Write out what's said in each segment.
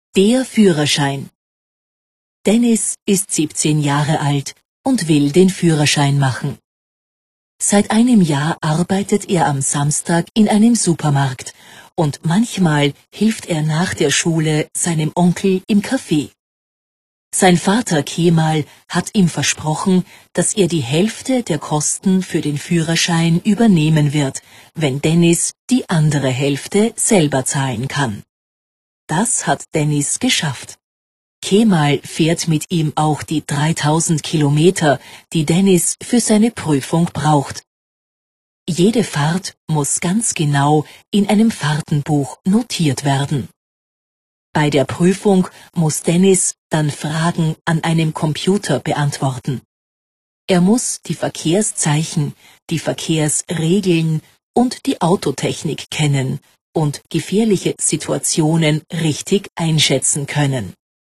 Der Führerschein. Dennis ist 17 Jahre alt und will den Führerschein machen. Seit einem Jahr arbeitet er am Samstag in einem Supermarkt und manchmal hilft er nach der Schule seinem Onkel im Café. Sein Vater Kemal hat ihm versprochen, dass er die Hälfte der Kosten für den Führerschein übernehmen wird, wenn Dennis die andere Hälfte selber zahlen kann. Das hat Dennis geschafft. Kemal fährt mit ihm auch die 3000 Kilometer, die Dennis für seine Prüfung braucht. Jede Fahrt muss ganz genau in einem Fahrtenbuch notiert werden. Bei der Prüfung muss Dennis dann Fragen an einem Computer beantworten. Er muss die Verkehrszeichen, die Verkehrsregeln und die Autotechnik kennen und gefährliche Situationen richtig einschätzen können.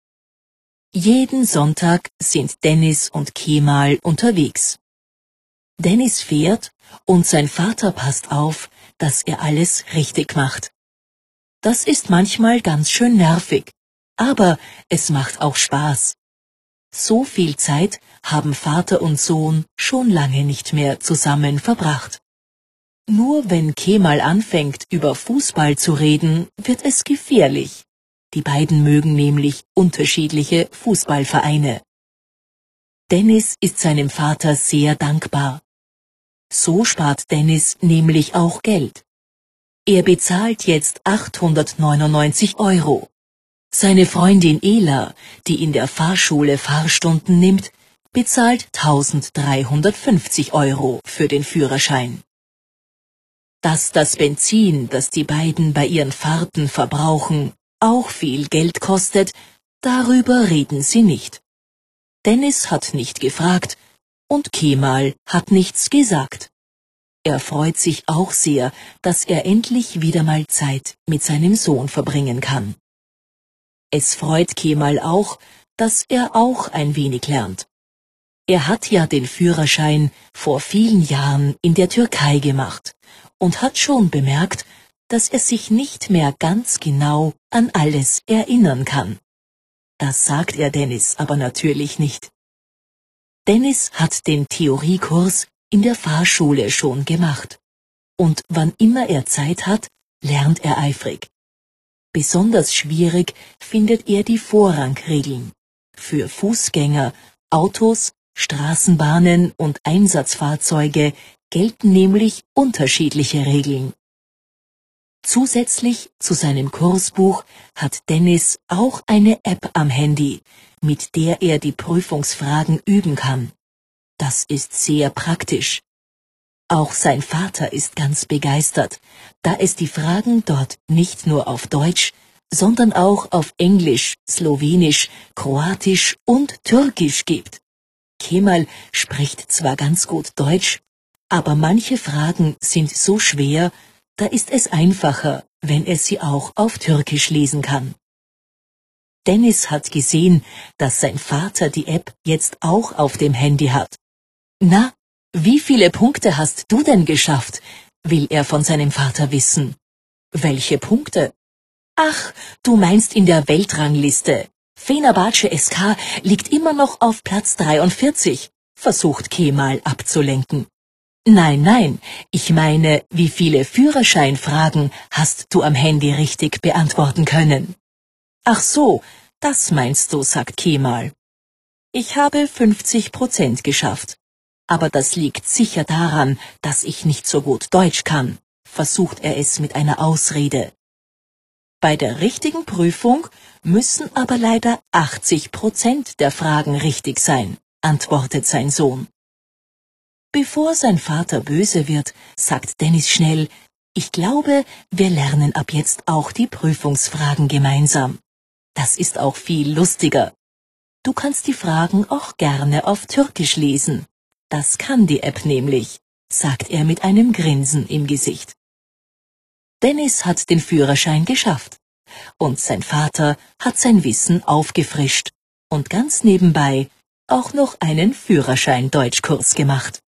Jeden Sonntag sind Dennis und Kemal unterwegs. Dennis fährt und sein Vater passt auf, dass er alles richtig macht. Das ist manchmal ganz schön nervig, aber es macht auch Spaß. So viel Zeit haben Vater und Sohn schon lange nicht mehr zusammen verbracht. Nur wenn Kemal anfängt, über Fußball zu reden, wird es gefährlich. Die beiden mögen nämlich unterschiedliche Fußballvereine. Dennis ist seinem Vater sehr dankbar. So spart Dennis nämlich auch Geld. Er bezahlt jetzt 899 €. Seine Freundin Ela, die in der Fahrschule Fahrstunden nimmt, bezahlt 1350 € für den Führerschein. Dass das Benzin, das die beiden bei ihren Fahrten verbrauchen, auch viel Geld kostet, darüber reden sie nicht. Dennis hat nicht gefragt und Kemal hat nichts gesagt. Er freut sich auch sehr, dass er endlich wieder mal Zeit mit seinem Sohn verbringen kann. Es freut Kemal auch, dass er auch ein wenig lernt. Er hat ja den Führerschein vor vielen Jahren in der Türkei gemacht und hat schon bemerkt, dass er sich nicht mehr ganz genau an alles erinnern kann. Das sagt er Dennis aber natürlich nicht. Dennis hat den Theoriekurs in der Fahrschule schon gemacht. Und wann immer er Zeit hat, lernt er eifrig. Besonders schwierig findet er die Vorrangregeln. Für Fußgänger, Autos, Straßenbahnen und Einsatzfahrzeuge gelten nämlich unterschiedliche Regeln. Zusätzlich zu seinem Kursbuch hat Dennis auch eine App am Handy, mit der er die Prüfungsfragen üben kann. Das ist sehr praktisch. Auch sein Vater ist ganz begeistert, da es die Fragen dort nicht nur auf Deutsch, sondern auch auf Englisch, Slowenisch, Kroatisch und Türkisch gibt. Kemal spricht zwar ganz gut Deutsch, aber manche Fragen sind so schwer, da ist es einfacher, wenn er sie auch auf Türkisch lesen kann. Dennis hat gesehen, dass sein Vater die App jetzt auch auf dem Handy hat. Na, wie viele Punkte hast du denn geschafft? Will er von seinem Vater wissen. Welche Punkte? Ach, du meinst in der Weltrangliste. Fenerbahce SK liegt immer noch auf Platz 43, versucht Kemal abzulenken. Nein, ich meine, wie viele Führerscheinfragen hast du am Handy richtig beantworten können? Ach so, das meinst du, sagt Kemal. Ich habe 50% geschafft. Aber das liegt sicher daran, dass ich nicht so gut Deutsch kann, versucht er es mit einer Ausrede. Bei der richtigen Prüfung müssen aber leider 80% der Fragen richtig sein, antwortet sein Sohn. Bevor sein Vater böse wird, sagt Dennis schnell, ich glaube, wir lernen ab jetzt auch die Prüfungsfragen gemeinsam. Das ist auch viel lustiger. Du kannst die Fragen auch gerne auf Türkisch lesen. Das kann die App nämlich, sagt er mit einem Grinsen im Gesicht. Dennis hat den Führerschein geschafft und sein Vater hat sein Wissen aufgefrischt und ganz nebenbei auch noch einen Führerschein-Deutschkurs gemacht.